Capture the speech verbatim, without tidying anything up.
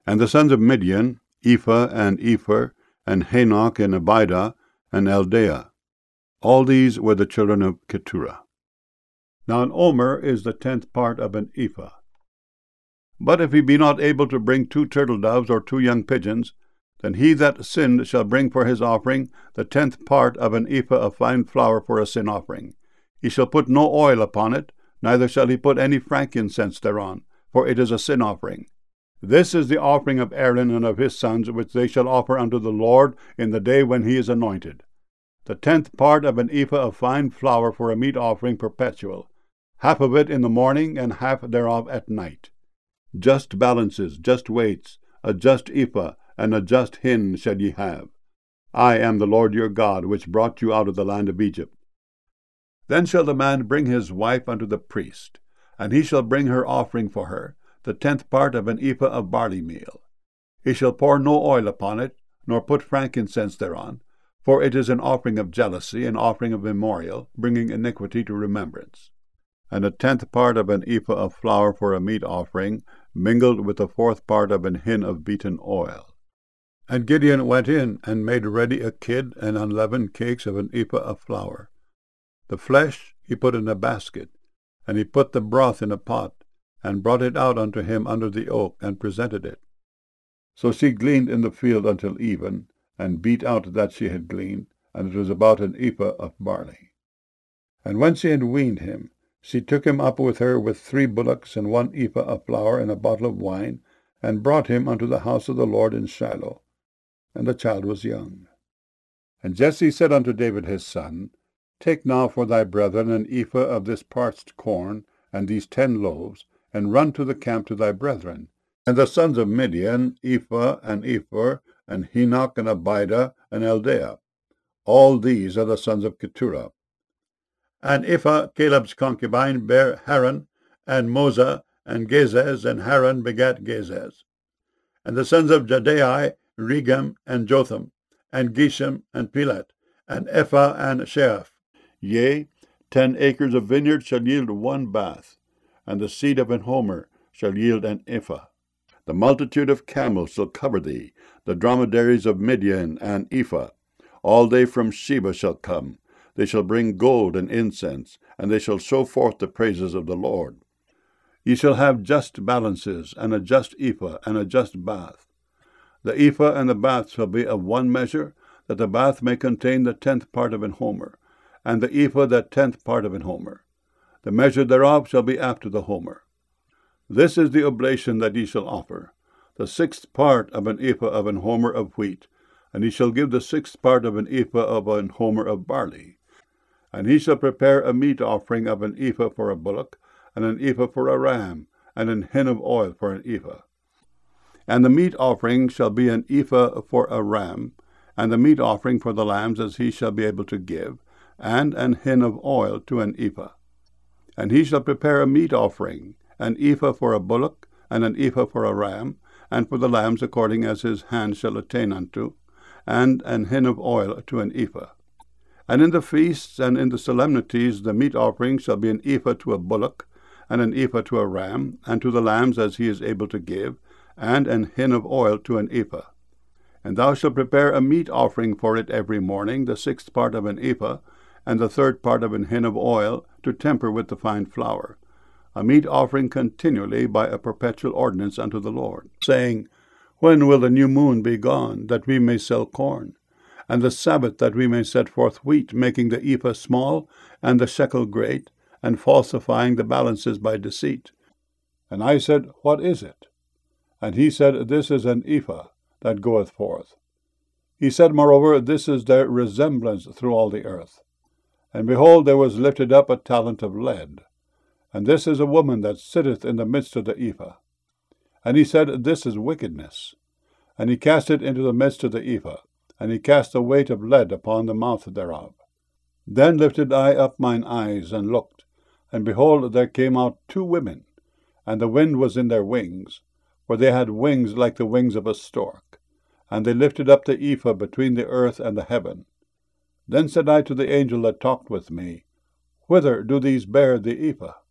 And the sons of Midian, Ephah, and Epher, and Hanoch, and Abidah, and Eldaah. All these were the children of Keturah. Now an omer is the tenth part of an ephah. But if he be not able to bring two turtle doves or two young pigeons, then he that sinned shall bring for his offering the tenth part of an ephah of fine flour for a sin offering. He shall put no oil upon it, neither shall he put any frankincense thereon, for it is a sin offering. This is the offering of Aaron and of his sons, which they shall offer unto the Lord in the day when he is anointed. The tenth part of an ephah of fine flour for a meat offering perpetual, half of it in the morning, and half thereof at night. Just balances, just weights, a just ephah, and a just hin shall ye have. I am the Lord your God, which brought you out of the land of Egypt. Then shall the man bring his wife unto the priest, and he shall bring her offering for her, the tenth part of an ephah of barley meal. He shall pour no oil upon it, nor put frankincense thereon, for it is an offering of jealousy, an offering of memorial, bringing iniquity to remembrance. And a tenth part of an ephah of flour for a meat offering, mingled with the fourth part of an hin of beaten oil. And Gideon went in, and made ready a kid and unleavened cakes of an ephah of flour. The flesh he put in a basket, and he put the broth in a pot, and brought it out unto him under the oak, and presented it. So she gleaned in the field until even, and beat out that she had gleaned, and it was about an ephah of barley. And when she had weaned him, she took him up with her with three bullocks, and one ephah of flour, and a bottle of wine, and brought him unto the house of the Lord in Shiloh. And the child was young. And Jesse said unto David his son, Take now for thy brethren an ephah of this parched corn, and these ten loaves, and run to the camp to thy brethren. And the sons of Midian, Ephah, and Epher, and Henoch, and Abidah, and Eldaah. All these are the sons of Keturah. And Ephah, Caleb's concubine, bare Haran, and Mosah, and Gezez, and Haran begat Gezez. And the sons of Jadai, Regem, and Jotham, and Geshem, and Pelet, and Ephah, and Sheaph. Yea, ten acres of vineyard shall yield one bath, and the seed of an homer shall yield an ephah. The multitude of camels shall cover thee, the dromedaries of Midian and Ephah. All they from Sheba shall come. They shall bring gold and incense, and they shall show forth the praises of the Lord. Ye shall have just balances, and a just ephah, and a just bath. The ephah and the bath shall be of one measure, that the bath may contain the tenth part of an homer, and the ephah the tenth part of an homer. The measure thereof shall be after the homer. This is the oblation that ye shall offer, the sixth part of an ephah of an homer of wheat, and he shall give the sixth part of an ephah of an homer of barley. And he shall prepare a meat offering of an ephah for a bullock, and an ephah for a ram, and an hin of oil for an ephah. And the meat offering shall be an ephah for a ram, and the meat offering for the lambs as he shall be able to give, and an hin of oil to an ephah. And he shall prepare a meat offering, an ephah for a bullock, and an ephah for a ram, and for the lambs according as his hand shall attain unto, and an hin of oil to an ephah. And in the feasts and in the solemnities the meat offering shall be an ephah to a bullock, and an ephah to a ram, and to the lambs as he is able to give, and an hin of oil to an ephah. And thou shalt prepare a meat offering for it every morning, the sixth part of an ephah, and the third part of an hin of oil, to temper with the fine flour, a meat offering continually by a perpetual ordinance unto the Lord, saying, When will the new moon be gone, that we may sell corn? And the Sabbath, that we may set forth wheat, making the ephah small, and the shekel great, and falsifying the balances by deceit. And I said, What is it? And he said, This is an ephah that goeth forth. He said, moreover, This is their resemblance through all the earth. And behold, there was lifted up a talent of lead. And this is a woman that sitteth in the midst of the ephah. And he said, This is wickedness. And he cast it into the midst of the ephah, and he cast the weight of lead upon the mouth thereof. Then lifted I up mine eyes, and looked, and behold, there came out two women, and the wind was in their wings, for they had wings like the wings of a stork. And they lifted up the ephah between the earth and the heaven. Then said I to the angel that talked with me, Whither do these bear the ephah?